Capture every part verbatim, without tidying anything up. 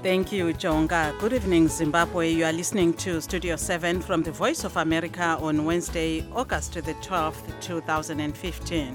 Thank you, Jonga. Good evening, Zimbabwe. You are listening to Studio seven from the Voice of America on Wednesday, August the twelfth, two thousand fifteen.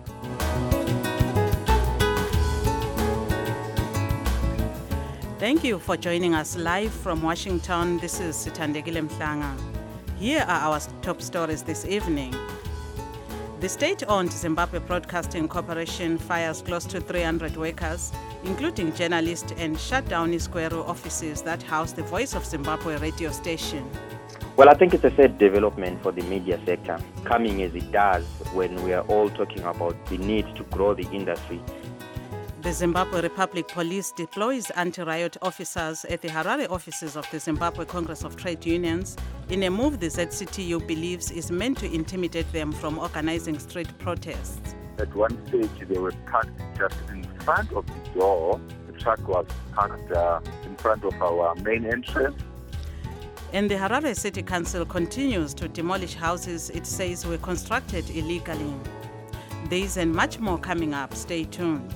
Thank you for joining us live from Washington. This is Sithandegile Mhlanga. Here are our top stories this evening. The state-owned Zimbabwe Broadcasting Corporation fires close to three hundred workers, including journalists, and shut down Isquero offices that house the Voice of Zimbabwe radio station. Well, I think it's a sad development for the media sector, coming as it does when we are all talking about the need to grow the industry. The Zimbabwe Republic Police deploys anti-riot officers at the Harare offices of the Zimbabwe Congress of Trade Unions in a move the Z C T U believes is meant to intimidate them from organizing street protests. At one stage, they were parked just in front of the door. The truck was parked uh, in front of our main entrance. And the Harare City Council continues to demolish houses it says were constructed illegally. These and much more coming up. Stay tuned.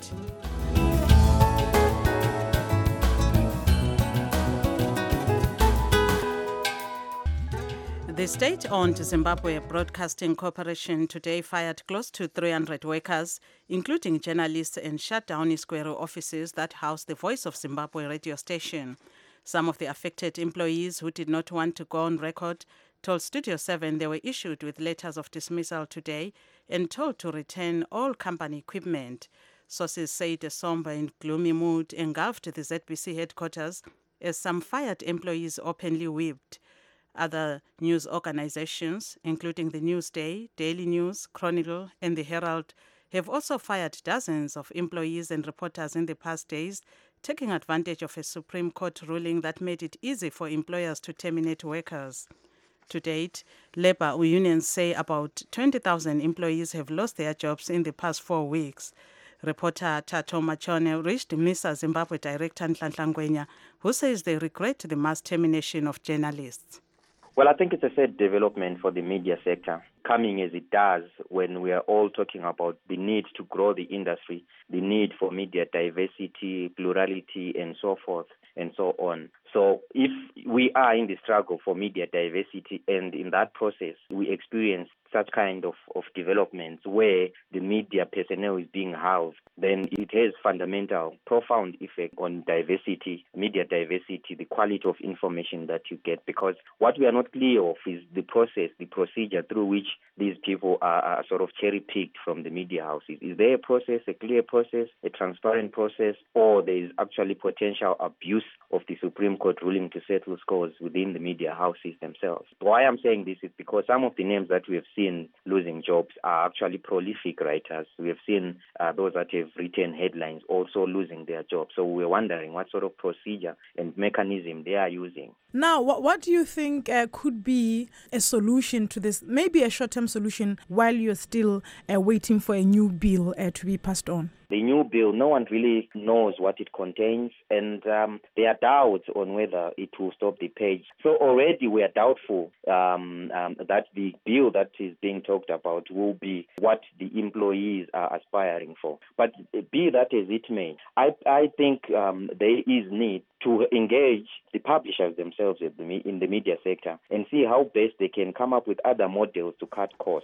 The state-owned Zimbabwe Broadcasting Corporation today fired close to three hundred workers, including journalists, and shut down Isquero offices that house the Voice of Zimbabwe radio station. Some of the affected employees who did not want to go on record told Studio seven they were issued with letters of dismissal today and told to return all company equipment. Sources said a somber and gloomy mood engulfed the Z B C headquarters as some fired employees openly wept. Other news organizations, including the Newsday, Daily News, Chronicle, and the Herald, have also fired dozens of employees and reporters in the past days, taking advantage of a Supreme Court ruling that made it easy for employers to terminate workers. To date, labor unions say about twenty thousand employees have lost their jobs in the past four weeks. Reporter Tato Machone reached MISA Zimbabwe Director Nhlanhla Ngwenya, who says they regret the mass termination of journalists. Well, I think it's a sad development for the media sector, coming as it does when we are all talking about the need to grow the industry, the need for media diversity, plurality, and so forth and so on. So if we are in the struggle for media diversity and in that process we experience such kind of, of developments where the media personnel is being housed, then it has fundamental, profound effect on diversity, media diversity, the quality of information that you get. Because what we are not clear of is the process, the procedure through which these people are, are sort of cherry-picked from the media houses. Is there a process, a clear process, a transparent process, or there is actually potential abuse of the Supreme Court ruling to settle scores within the media houses themselves? Why I'm saying this is because some of the names that we have seen losing jobs are actually prolific writers. We have seen uh, those that have written headlines also losing their jobs. So we're wondering what sort of procedure and mechanism they are using. Now, what, what do you think uh, could be a solution to this, maybe a short-term solution while you're still uh, waiting for a new bill uh, to be passed on? The new bill, no one really knows what it contains, and um, there are doubts on whether it will stop the page. So already we are doubtful um, um, that the bill that is being talked about will be what the employees are aspiring for. But be that as it may, I, I think um, there is need to engage the publishers themselves in the, in the media sector and see how best they can come up with other models to cut costs.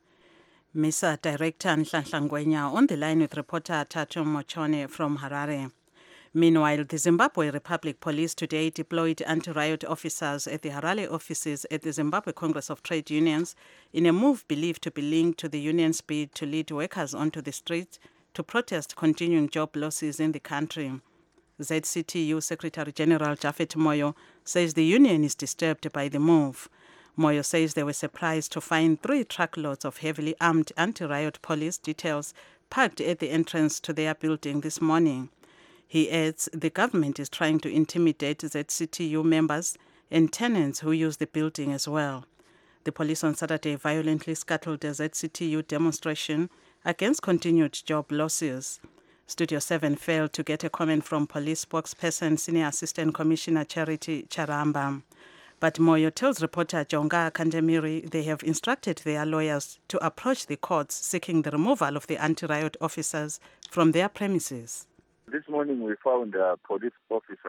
MISA Director Nhlanhla Ngwenya on the line with reporter Tato Machone from Harare. Meanwhile, the Zimbabwe Republic Police today deployed anti-riot officers at the Harare offices at the Zimbabwe Congress of Trade Unions in a move believed to be linked to the union's bid to lead workers onto the streets to protest continuing job losses in the country. Z C T U Secretary General Japhet Moyo says the union is disturbed by the move. Moyo says they were surprised to find three truckloads of heavily armed anti-riot police details parked at the entrance to their building this morning. He adds the government is trying to intimidate Z C T U members and tenants who use the building as well. The police on Saturday violently scuttled a Z C T U demonstration against continued job losses. Studio seven failed to get a comment from police spokesperson Senior Assistant Commissioner Charity Charamba. But Moyo tells reporter Jonga Kandemiri they have instructed their lawyers to approach the courts seeking the removal of the anti-riot officers from their premises. This morning we found uh, police officers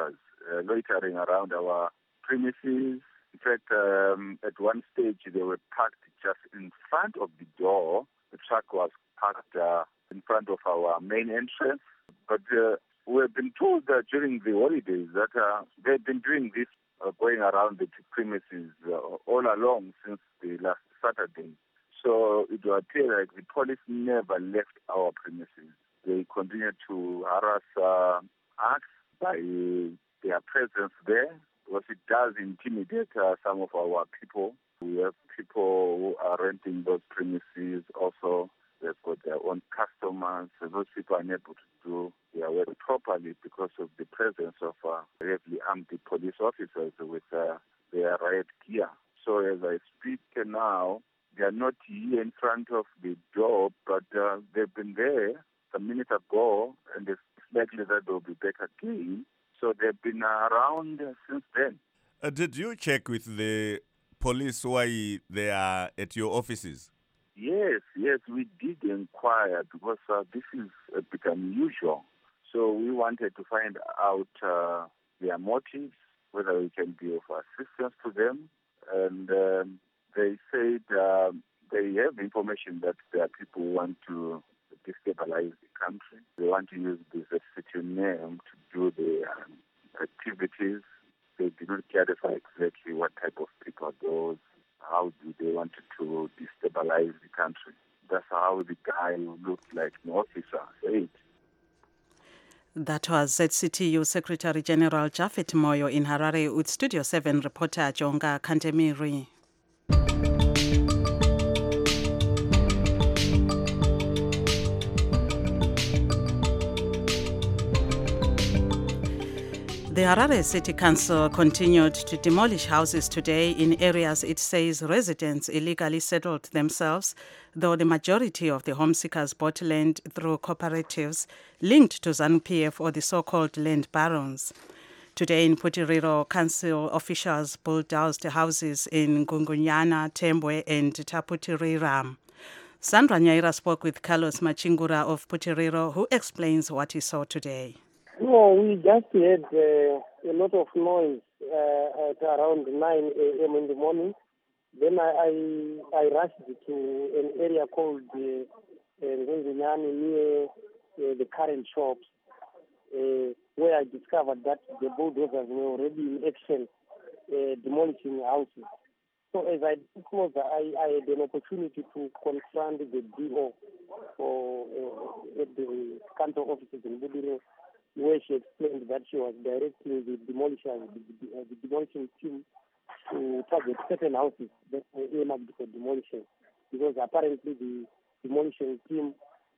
uh, loitering around our premises. In fact, um, at one stage, they were parked just in front of the door. The truck was parked uh, in front of our main entrance. But uh, we have been told that during the holidays that uh, they've been doing this, uh, going around the premises uh, all along since the last Saturday. So it will appear like the police never left our premises. They continue to harass uh, us by their presence there, because it does intimidate uh, some of our people. We have people who are renting those premises also. They've got their own customers. So those people are unable to do their work properly because of the presence of uh, heavily armed police officers with uh, their riot gear. So as I speak now, they are not here in front of the door, but uh, they've been there a minute ago, and it's likely that they'll be back again. So they've been around since then. Uh, did you check with the police why they are at your offices? Yes, yes, we did inquire because uh, this is a bit unusual. So we wanted to find out uh, their motives, whether we can be of assistance to them. And um, they said uh, they have information that there are people who want to destabilize the country. They want to use this as a name to do their um, activities. They did not clarify exactly what type of people are those. How do they want to destabilize the country? That's how the guy who looked like an officer said. That was Z C T U Secretary General Japhet Moyo in Harare with Studio seven reporter Jonga Kantemiri. The Harare City Council continued to demolish houses today in areas it says residents illegally settled themselves, though the majority of the home seekers bought land through cooperatives linked to ZANU-P F or the so-called land barons. Today in Putiriro, council officials bulldozed houses in Gungunyana, Tembwe and Taputirira. Sandra Nyaira spoke with Carlos Machingura of Putiriro, who explains what he saw today. No, we just had uh, a lot of noise uh, at around nine a.m. in the morning. Then I, I, I rushed to an area called uh, uh, near uh, the current shops, uh, where I discovered that the bulldozers were already in action, uh, demolishing houses. So as I did closer, I, I had an opportunity to confront the D O for, uh, at the council offices in Budiro, where she explained that she was directing the demolishers, the, the, the demolition team to target certain houses that were earmarked for demolition. Because apparently the demolition team,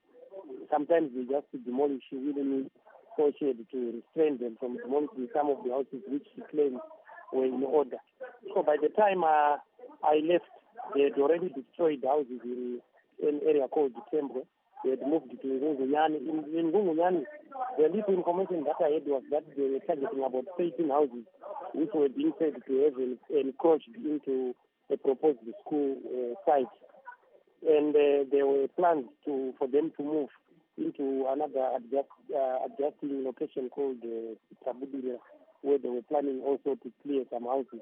sometimes they just demolish willingly, so she had to restrain them from demolishing some of the houses which she claimed were in order. So by the time uh, I left, they had already destroyed houses in an area called Tembwe. They had moved to Gungunyani. In, in Gungunyani, the little information that I had was that they were targeting about eighteen houses, which were being said to have encroached into a proposed school uh, site. And uh, there were plans to for them to move into another adjust, uh, adjusting location called uh, Tabudira, where they were planning also to clear some houses.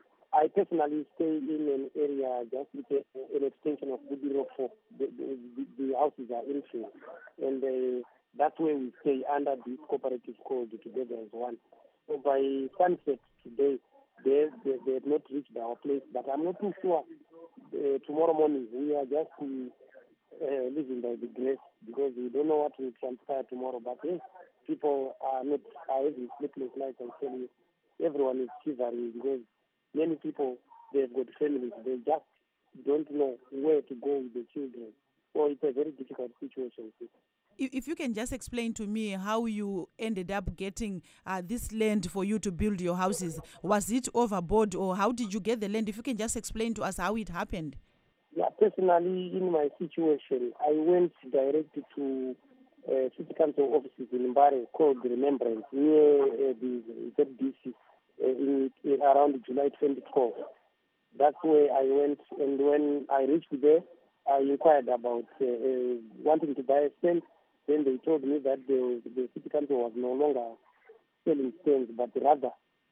I personally stay in an area just with an extension of Budiro for the, the, the, the houses are infill. And uh, that's where we stay under this cooperative called Together as One. So by sunset today, they, they, they have not reached our place, but I'm not too sure. Uh, tomorrow morning, we are just uh, living by the grace because we don't know what will transpire tomorrow. But yes, people are not are having sleepless nights, I tell you. Everyone is shivering because many people, they've got families. They just don't know where to go with the children. So it's a very difficult situation. If you can just explain to me how you ended up getting uh, this land for you to build your houses. Was it overboard or how did you get the land? If you can just explain to us how it happened. Yeah, personally, in my situation, I went directly to uh, City Council offices in Mbare called Remembrance near uh, the Z D C uh, in, in around July twenty-fourth. That's where I went, and when I reached there, I inquired about uh, uh, wanting to buy a stand. Then they told me that the, the City Council was no longer selling stands, but rather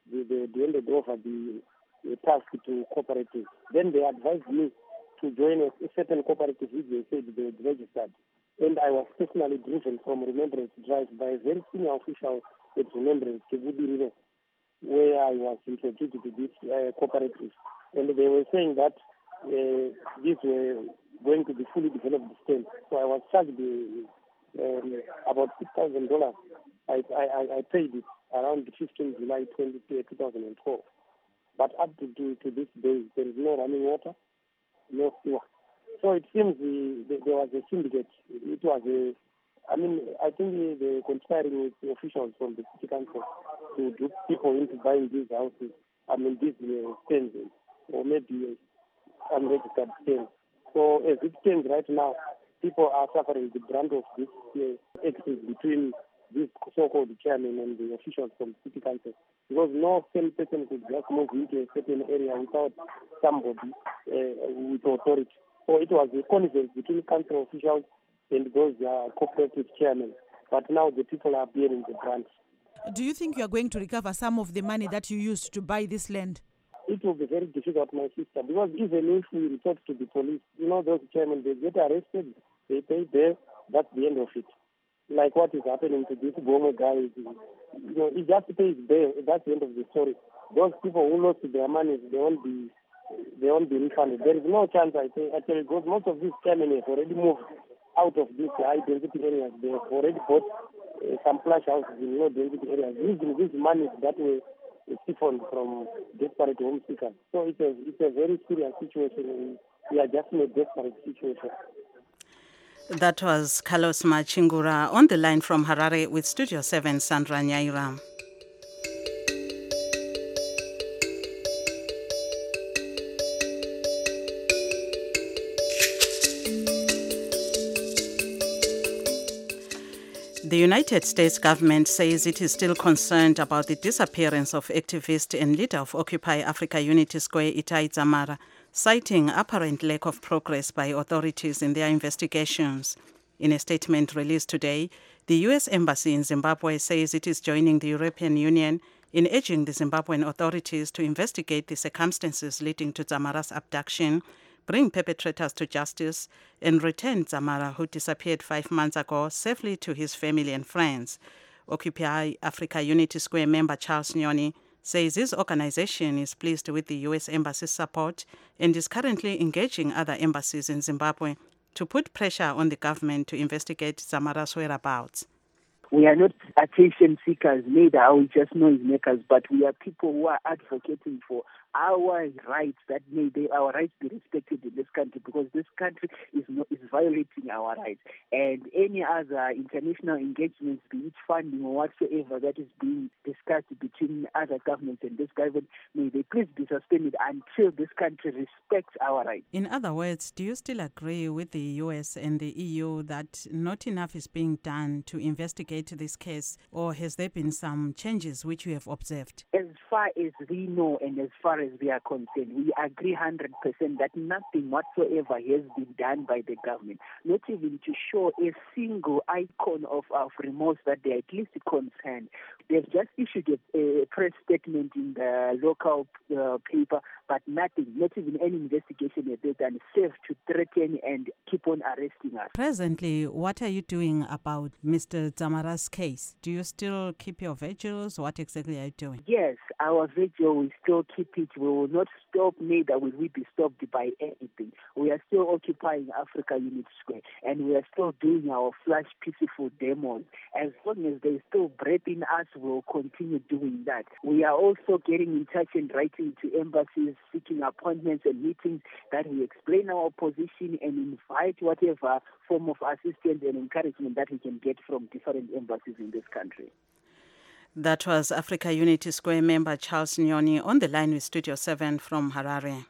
they, they, they handed over the, the task to cooperatives. Then they advised me to join a, a certain cooperative which they said they had registered. And I was personally driven from Remembrance Drive by a very senior official at Remembrance, Kebudi, where I was introduced to this uh, cooperative. And they were saying that uh, these were going to be fully developed stands. So I was charged uh, um, about six thousand dollars. I, I, I paid it around the fifteenth of July two thousand twelve. But up to, to, to this day, there is no running water, no sewer. So it seems the, the, there was a syndicate. It was a, I mean, I think they were conspiring with the officials from the city council to do people into buying these houses, I mean, these uh, stands, or maybe uh, unregistered stands. So as it stands right now, people are suffering the brunt of this uh, excess between this so-called chairman and the officials from the city council. Because no same person could just move into a certain area without somebody uh, with authority. So it was a connivance between council officials and those uh, cooperative chairmen. But now the people are bearing the brunt. Do you think you are going to recover some of the money that you used to buy this land? It will be very difficult, my sister, because even if we report to the police, you know, those chairmen, they get arrested, they pay bail, that's the end of it. Like what is happening to this Bongo guy, you know, he just pays bail, that's the end of the story. Those people who lost their money, they won't be, they won't be refunded. There is no chance, I think, actually, because most of these chairmen have already moved out of these high-density areas. They have already bought uh, some flash houses in low-density areas, using this money that were siphoned from desperate home seekers. So it's a, it's a very serious situation. We are just in a desperate situation. That was Carlos Machingura on the line from Harare with Studio seven, Sandra Nyaira. The United States government says it is still concerned about the disappearance of activist and leader of Occupy Africa Unity Square, Itai Dzamara, citing apparent lack of progress by authorities in their investigations. In a statement released today, the U S Embassy in Zimbabwe says it is joining the European Union in urging the Zimbabwean authorities to investigate the circumstances leading to Dzamara's abduction, bring perpetrators to justice, and return Dzamara, who disappeared five months ago, safely to his family and friends. Occupy Africa Unity Square member Charles Nyoni says his organization is pleased with the U S Embassy's support and is currently engaging other embassies in Zimbabwe to put pressure on the government to investigate Dzamara's whereabouts. We are not attention seekers, neither are we just noisemakers, but we are people who are advocating for our rights, that may they, our rights be respected in this country, because this country is not, is violating our rights. And any other international engagements, be it funding or whatsoever that is being discussed between other governments and this government, may they please be suspended until this country respects our rights. In other words, do you still agree with the U S and the E U that not enough is being done to investigate this case, or has there been some changes which you have observed? As far as we know and as far as we are concerned, we agree one hundred percent that nothing whatsoever has been done by the government, not even to show a single icon of, of remorse that they are at least concerned. They've just issued a, a press statement in the local uh, paper, but nothing, not even any investigation has been done, save to threaten and keep on arresting us. Presently, what are you doing about Mister Dzamara's case? Do you still keep your vigils? What exactly are you doing? Yes, our vigil, we still keep it. We will not stop, neither will we be stopped by anything. We are still occupying Africa Unity Square, and we are still doing our flash peaceful demos. As long as there is still breath in us, we will continue doing that. We are also getting in touch and writing to embassies, seeking appointments and meetings that we explain our position and invite whatever form of assistance and encouragement that we can get from different embassies in this country. That was Africa Unity Square member Charles Nyoni on the line with Studio seven from Harare.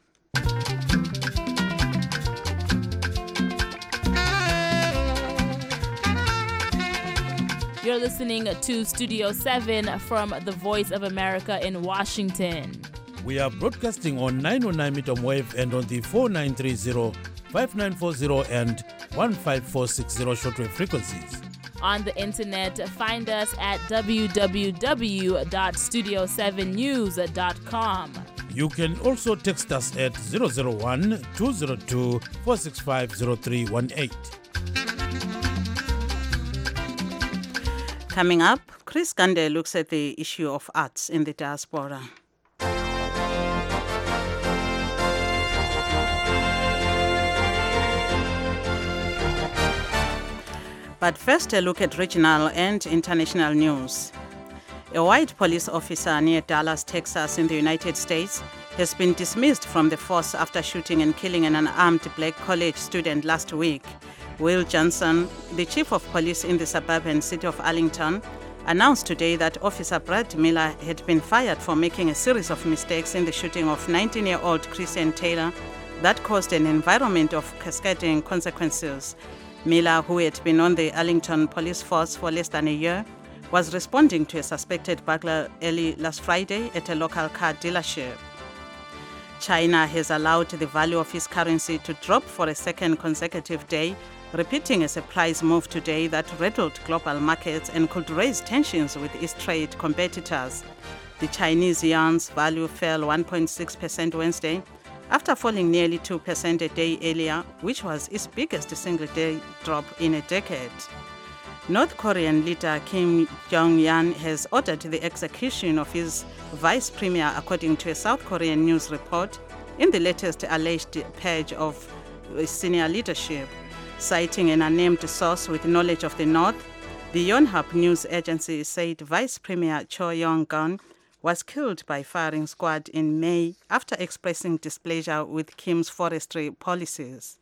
You're listening to Studio seven from the Voice of America in Washington. We are broadcasting on nine oh nine meter wave and on the four nine three zero, five nine four zero and one five four six zero shortwave frequencies. On the internet, find us at w w w dot studio seven news dot com. You can also text us at zero zero one, two zero two, four six five, zero three one eight. Coming up, Chris Gande looks at the issue of arts in the diaspora. But first, a look at regional and international news. A white police officer near Dallas, Texas, in the United States, has been dismissed from the force after shooting and killing an unarmed black college student last week. Will Johnson, the chief of police in the suburban city of Arlington, announced today that Officer Brad Miller had been fired for making a series of mistakes in the shooting of nineteen-year-old Christian Taylor that caused an environment of cascading consequences. Miller, who had been on the Arlington police force for less than a year, was responding to a suspected burglar early last Friday at a local car dealership. China has allowed the value of its currency to drop for a second consecutive day, repeating a surprise move today that rattled global markets and could raise tensions with its trade competitors. The Chinese yuan's value fell one point six percent Wednesday, after falling nearly two percent a day earlier, which was its biggest single-day drop in a decade. North Korean leader Kim Jong-un has ordered the execution of his vice premier, according to a South Korean news report, in the latest alleged purge of senior leadership. Citing an unnamed source with knowledge of the North, the Yonhap news agency said Vice Premier Cho Yong-gun was killed by firing squad in May after expressing displeasure with Kim's forestry policies.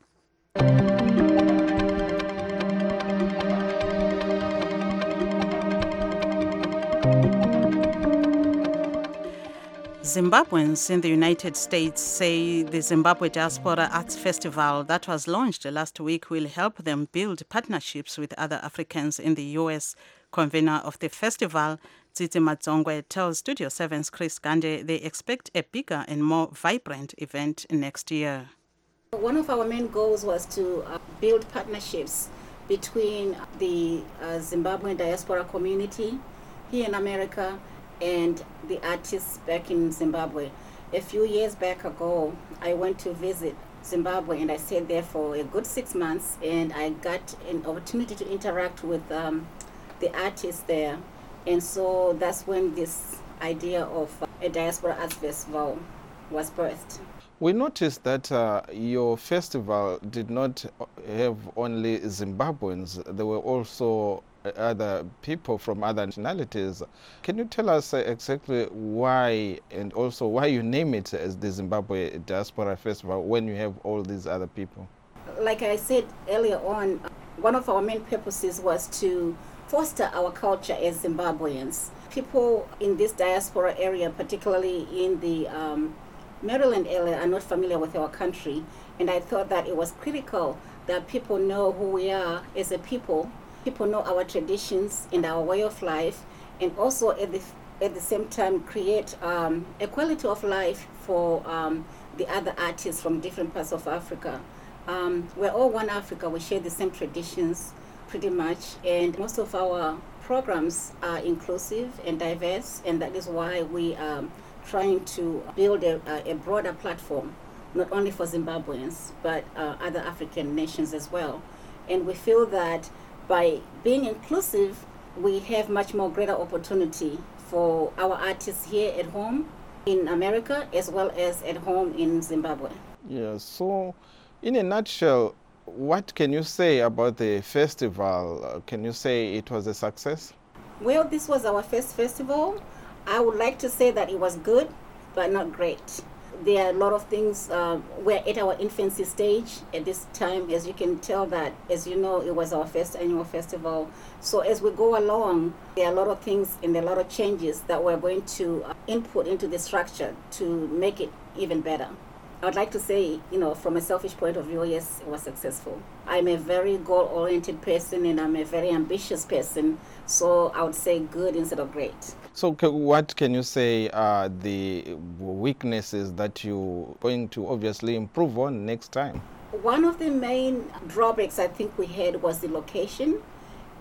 Zimbabweans in the United States say the Zimbabwe Diaspora Arts Festival that was launched last week will help them build partnerships with other Africans in the U S. Convener of the festival, Tsitsi Matsongwe, tells Studio seven's Chris Gande they expect a bigger and more vibrant event next year. One of our main goals was to uh, build partnerships between the uh, Zimbabwean diaspora community here in America and the artists back in Zimbabwe. A few years back ago, I went to visit Zimbabwe and I stayed there for a good six months and I got an opportunity to interact with um, the artists there. And so that's when this idea of a diaspora arts festival was birthed. We noticed that uh, your festival did not have only Zimbabweans, there were also other people from other nationalities. Can you tell us uh, exactly why and also why you name it as the Zimbabwe Diaspora Festival when you have all these other people? Like I said earlier on, one of our main purposes was to foster our culture as Zimbabweans. People in this diaspora area, particularly in the um, Maryland area, are not familiar with our country, and I thought that it was critical that people know who we are as a people. People know our traditions and our way of life, and also at the at the same time create um, a quality of life for um, the other artists from different parts of Africa. Um, we're all one Africa. We share the same traditions, pretty much, and most of our programs are inclusive and diverse, and that is why we are trying to build a, a broader platform, not only for Zimbabweans, but uh, other African nations as well. And we feel that by being inclusive, we have much more greater opportunity for our artists here at home in America, as well as at home in Zimbabwe. Yeah, so in a nutshell, what can you say about the festival? Uh, can you say it was a success? Well, this was our first festival. I would like to say that it was good, but not great. There are a lot of things. Uh, we're at our infancy stage at this time, as you can tell that, as you know, it was our first annual festival. So as we go along, there are a lot of things and a lot of changes that we're going to uh, input into the structure to make it even better. I would like to say, you know, from a selfish point of view, yes, it was successful. I'm a very goal-oriented person and I'm a very ambitious person, so I would say good instead of great. So what can you say are the weaknesses that you're going to obviously improve on next time? One of the main drawbacks I think we had was the location.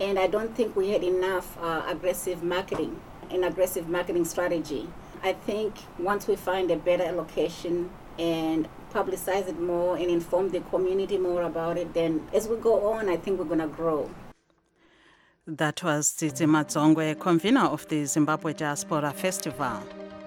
And I don't think we had enough uh, aggressive marketing, an aggressive marketing strategy. I think once we find a better allocation and publicize it more and inform the community more about it, then as we go on, I think we're going to grow. That was Tsitsi Matsongwe, convener of the Zimbabwe Diaspora Festival.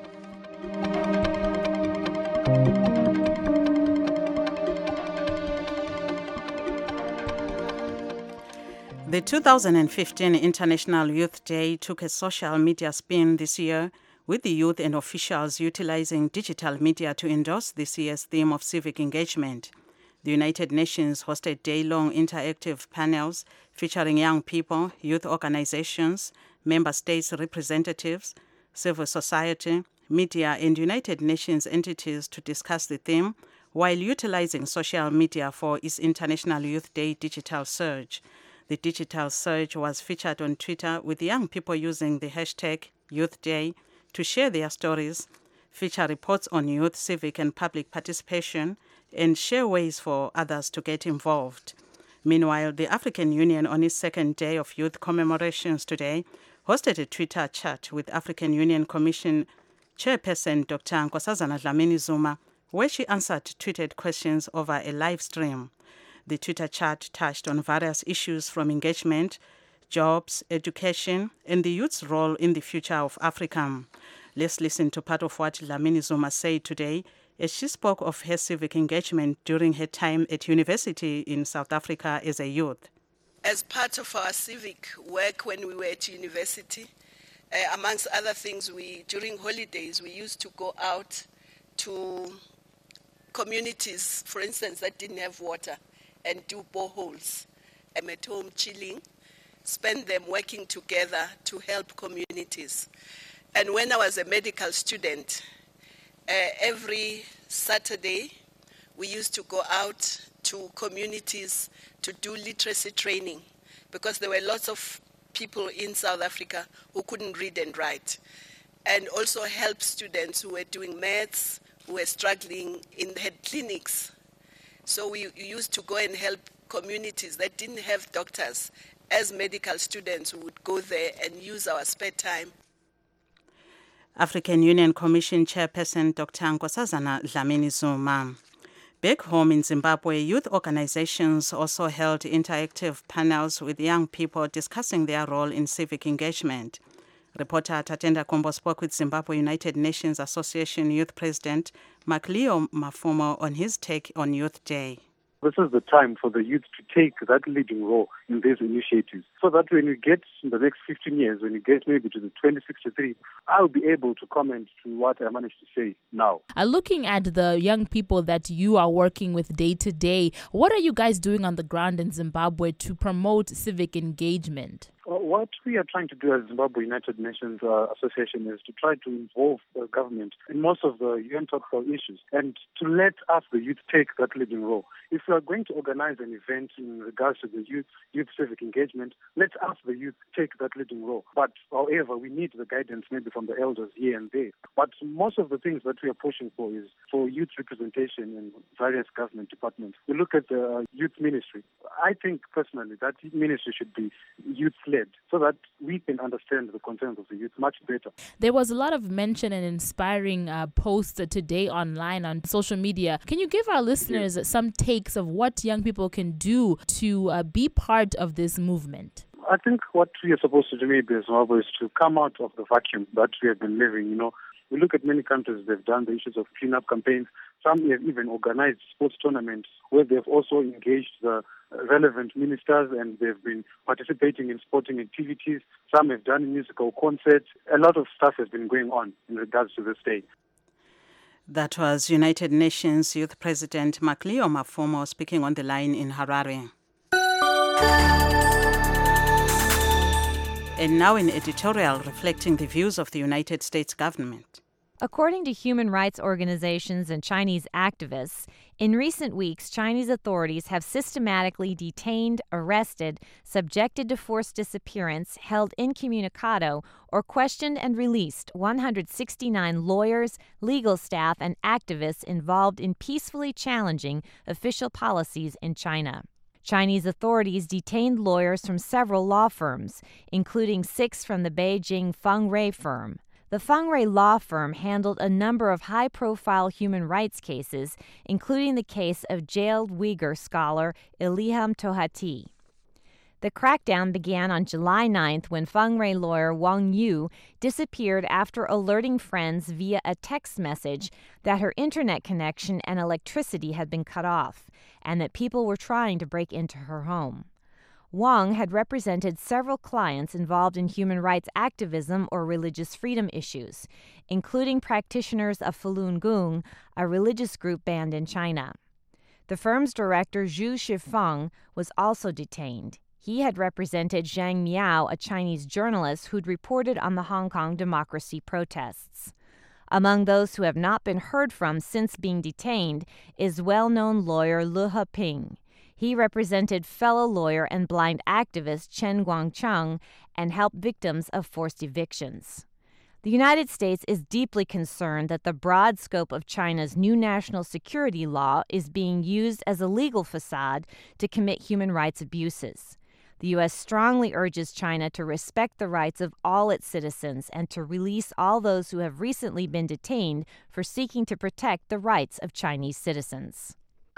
The two thousand fifteen International Youth Day took a social media spin this year, with the youth and officials utilizing digital media to endorse this year's theme of civic engagement. The United Nations hosted day-long interactive panels featuring young people, youth organizations, member states representatives, civil society, media, and United Nations entities to discuss the theme, while utilizing social media for its International Youth Day digital surge. The digital surge was featured on Twitter, with young people using the hashtag Youth Day to share their stories, feature reports on youth, civic and public participation, and share ways for others to get involved. Meanwhile, the African Union, on its second day of youth commemorations today, hosted a Twitter chat with African Union Commission Chairperson Doctor Nkosazana Dlamini-Zuma, where she answered tweeted questions over a live stream. The Twitter chat touched on various issues from engagement, jobs, education, and the youth's role in the future of Africa. Let's listen to part of what Dlamini-Zuma said today as she spoke of her civic engagement during her time at university in South Africa as a youth. As part of our civic work when we were at university, uh, amongst other things, we during holidays we used to go out to communities, for instance, that didn't have water, and do boreholes. I'm at home chilling, spend them working together to help communities. And when I was a medical student, uh, every Saturday we used to go out to communities to do literacy training, because there were lots of people in South Africa who couldn't read and write, and also help students who were doing maths, who were struggling in had clinics. So we used to go and help communities that didn't have doctors. As medical students, we would go there and use our spare time. African Union Commission Chairperson Doctor Nkosazana Dlamini-Zuma. Back home in Zimbabwe, youth organizations also held interactive panels with young people discussing their role in civic engagement. Reporter Tatenda Kombo spoke with Zimbabwe United Nations Association Youth President Maklio Mafumo on his take on Youth Day. This is the time for the youth to take that leading role in these initiatives, so that when we get in the next fifteen years, when we get maybe to the twenty sixty-three, I'll be able to comment to what I managed to say now. Uh, looking at the young people that you are working with day to day, what are you guys doing on the ground in Zimbabwe to promote civic engagement? Uh, what we are trying to do as Zimbabwe United Nations uh, Association is to try to involve the government in most of the U N topical issues and to let us, the youth, take that leading role. If we are going to organize an event in regards to the youth, youth civic engagement, let us, the youth, take that leading role. But however, we need the guidance maybe from the elders here and there. But most of the things that we are pushing for is for youth representation in various government departments. We look at the uh, youth ministry. I think personally that ministry should be youth-led, so that we can understand the concerns of the youth much better. There was a lot of mention and inspiring uh, posts today online on social media. Can you give our listeners yes. some takes of what young people can do to uh, be part of this movement? I think what we are supposed to do maybe as well is to come out of the vacuum that we have been living. You know, we look at many countries, they've done the issues of cleanup campaigns. Some have even organized sports tournaments where they've also engaged the relevant ministers and they've been participating in sporting activities. Some have done musical concerts. A lot of stuff has been going on in regards to this day. That was United Nations Youth President Maklio Mafumo speaking on the line in Harare. And now an editorial reflecting the views of the United States government. According to human rights organizations and Chinese activists, in recent weeks, Chinese authorities have systematically detained, arrested, subjected to forced disappearance, held incommunicado, or questioned and released one hundred sixty-nine lawyers, legal staff, and activists involved in peacefully challenging official policies in China. Chinese authorities detained lawyers from several law firms, including six from the Beijing Feng Rui firm. The Feng Rui law firm handled a number of high-profile human rights cases, including the case of jailed Uyghur scholar Ilham Tohati. The crackdown began on July ninth when Feng Rui lawyer Wang Yu disappeared after alerting friends via a text message that her internet connection and electricity had been cut off, and that people were trying to break into her home. Wang had represented several clients involved in human rights activism or religious freedom issues, including practitioners of Falun Gong, a religious group banned in China. The firm's director, Zhu Shifeng, was also detained. He had represented Zhang Miao, a Chinese journalist who'd reported on the Hong Kong democracy protests. Among those who have not been heard from since being detained is well-known lawyer Lu Heping. He represented fellow lawyer and blind activist Chen Guangcheng and helped victims of forced evictions. The United States is deeply concerned that the broad scope of China's new national security law is being used as a legal facade to commit human rights abuses. The U S strongly urges China to respect the rights of all its citizens and to release all those who have recently been detained for seeking to protect the rights of Chinese citizens.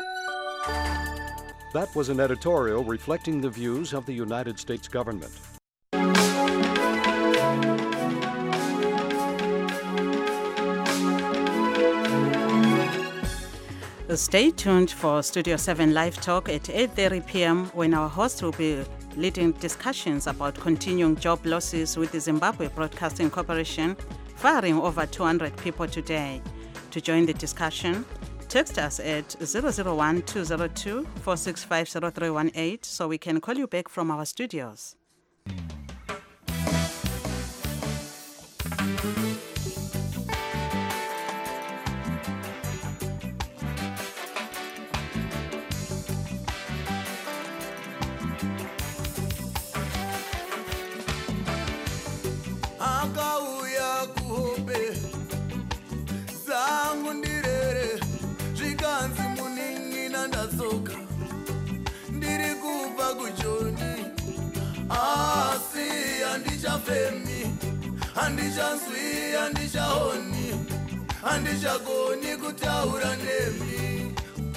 That was an editorial reflecting the views of the United States government. Stay tuned for Studio seven Live Talk at eight thirty p.m. when our host will be leading discussions about continuing job losses with the Zimbabwe Broadcasting Corporation, firing over two hundred people today. To join the discussion, text us at zero zero one two zero two four six five zero three one eight so we can call you back from our studios. Andichanzwi, andichaoni, andichagoni kutaura nemi.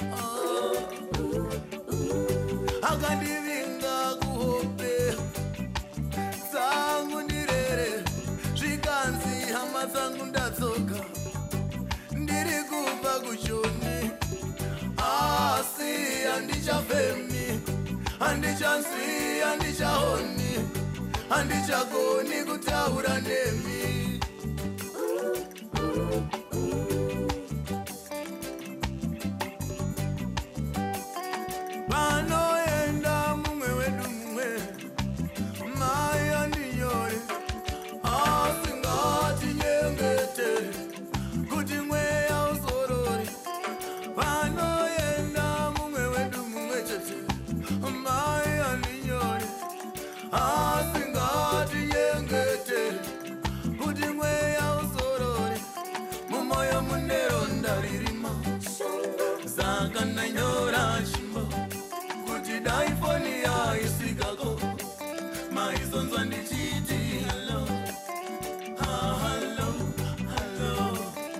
Akandivinga kuhope, dzangu ndirere, zvikanzi hama dzangu ndatsoka, ndiri kubva kuchoni, asi andichafemi, andichanzwi, andichaoni, andichagoni kutaura nemi. Panoenda mumwe wedu mumwe, mai andinyore, asingati nyengete, kuti mweya uzorore. Panoenda mumwe wedu mumwe chete, mai andinyore, asingati nyengete, kuti mweya uzorore. Mumoyo muneronda ririma, saka nanyora chimbo, kuti daifoni yaisvikako, maizonzwa ndichiti hello, ah, hello, hello.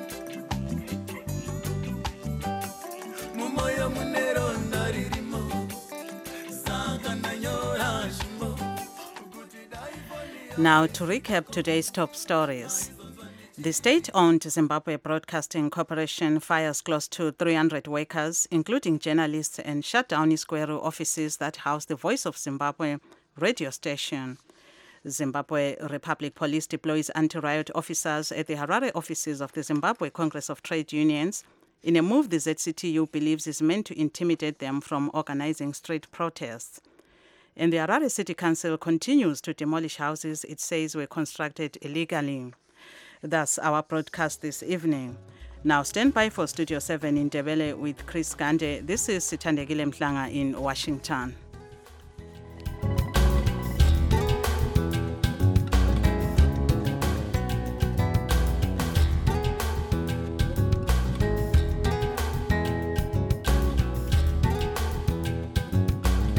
Mumoyo muneronda ririma, saka nanyora chimbo. Now to recap today's top stories. The state-owned Zimbabwe Broadcasting Corporation fires close to three hundred workers, including journalists, and shut down its Gweru offices that house the Voice of Zimbabwe radio station. Zimbabwe Republic Police deploys anti-riot officers at the Harare offices of the Zimbabwe Congress of Trade Unions in a move the Z C T U believes is meant to intimidate them from organizing street protests. And the Harare City Council continues to demolish houses it says were constructed illegally. That's our broadcast this evening. Now stand by for Studio seven in Ndebele with Chris Gande. This is Sithandegile Mhlanga in Washington.